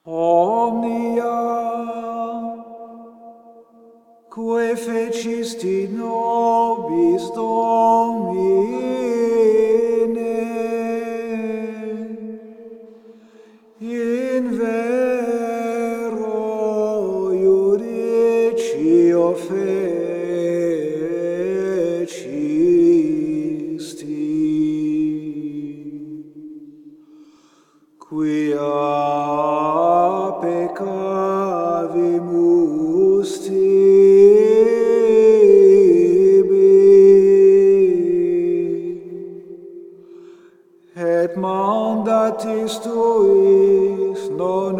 Omnia quae fecisti nobis Domine in vero iudicio fecisti, quia peccavimus tibi, et mandatis tuis non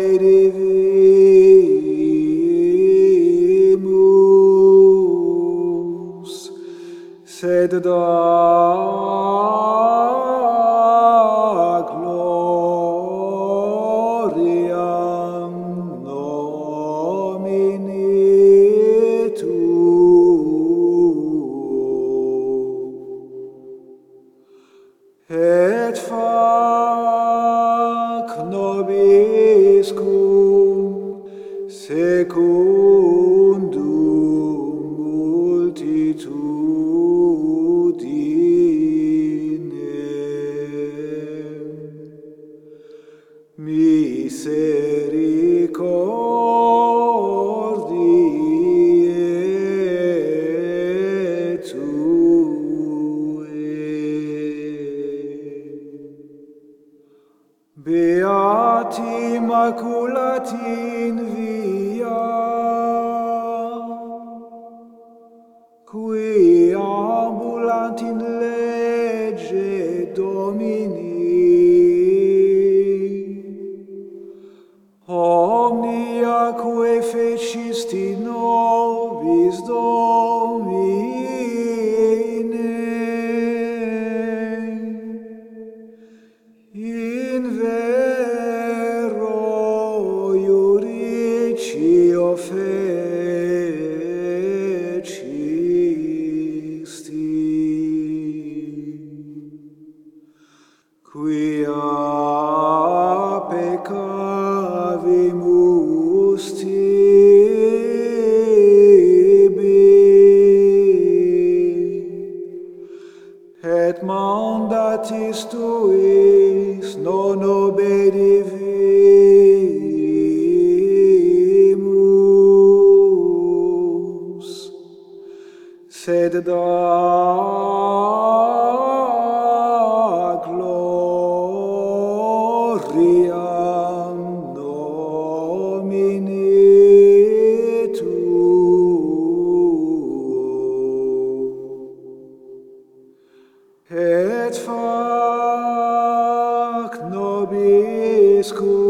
obedivimus, sed da gloriam nomini tuo, et fac nobiscum secundum multitudinem misericordiae tuae. Beati maculati in via, qui ambulant in legge Domini, omnia quae fecisti nobis Domine in vero iudicio fecisti, quia peccavimus tibi, et mandatis tuis non obedivimus, sed da gloriam nomini tuo, et fac nobiscum